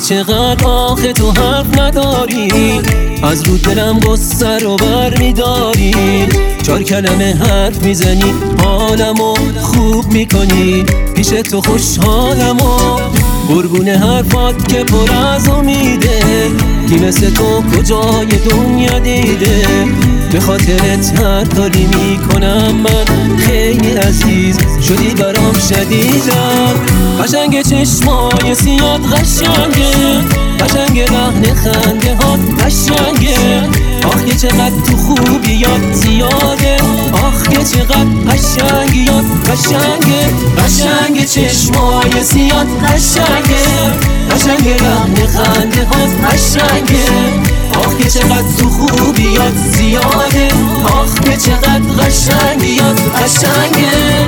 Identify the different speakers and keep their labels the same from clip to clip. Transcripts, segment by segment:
Speaker 1: چقدر آخه تو حرف نداری، از رو دلم غصه رو بر میداری. 4 کلمه حرف میزنی حالمو خوب میکنی، پیش تو خوشحالمو. قربون حرفات که پر از امیده، کی مثل تو کجای دنیا دیده. به خاطرت هر کاری میکنم من، خیلی عزیز شدی برام شدیدم. قشنگ چشمای سیاد قشنگه، قشنگ لحن خنده ها قشنگه. آخ که چقدر تو خوبی یاد زیاده، آخ که چقدر قشنگی یاد قشنگه. قشنگ چشمای سیاد قشنگه، قشنگ لحن خنده ها قشنگه. آخ که چقدر تو خوبی یاد زیاده، آخ که چقدر قشنگی یاد قشنگه.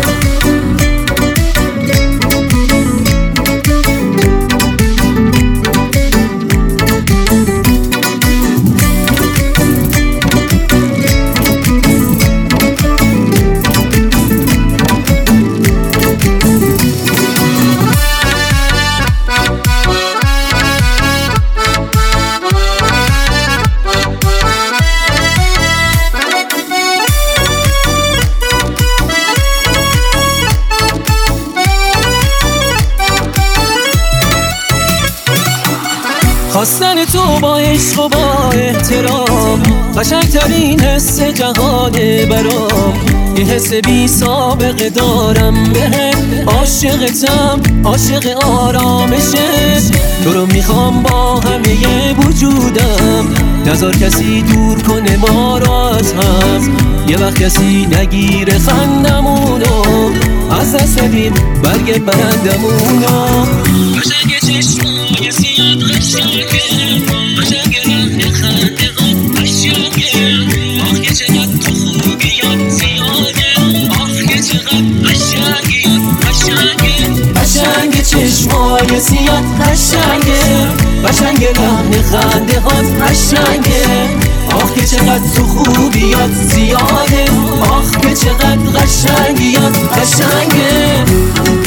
Speaker 1: خواستن تو با عشق و با احترام، قشنگترین حس جهانه برام. یه حس بی سابقه دارم بهت، عاشقتم عاشق آرامشت. تو رو میخوام با همه وجودم، نذار کسی دور کنه ما رو از هم. یه وقت کسی نگیره خندمونو، از دست بدیم برگ برندمونو. قشنگ چشمای سیاد قشنگه، قشنگ لحن خنده ها قشنگه. آخ که چقدر تو خوبی یاد زیاده، آخ که چقدر قشنگی یاد قشنگه. قشنگ چشمای سیاد قشنگه، قشنگ لحن خنده ها قشنگه. آخ که چقدر تو خوبی یاد زیاده، آخ که چقدر قشنگی یاد قشنگه.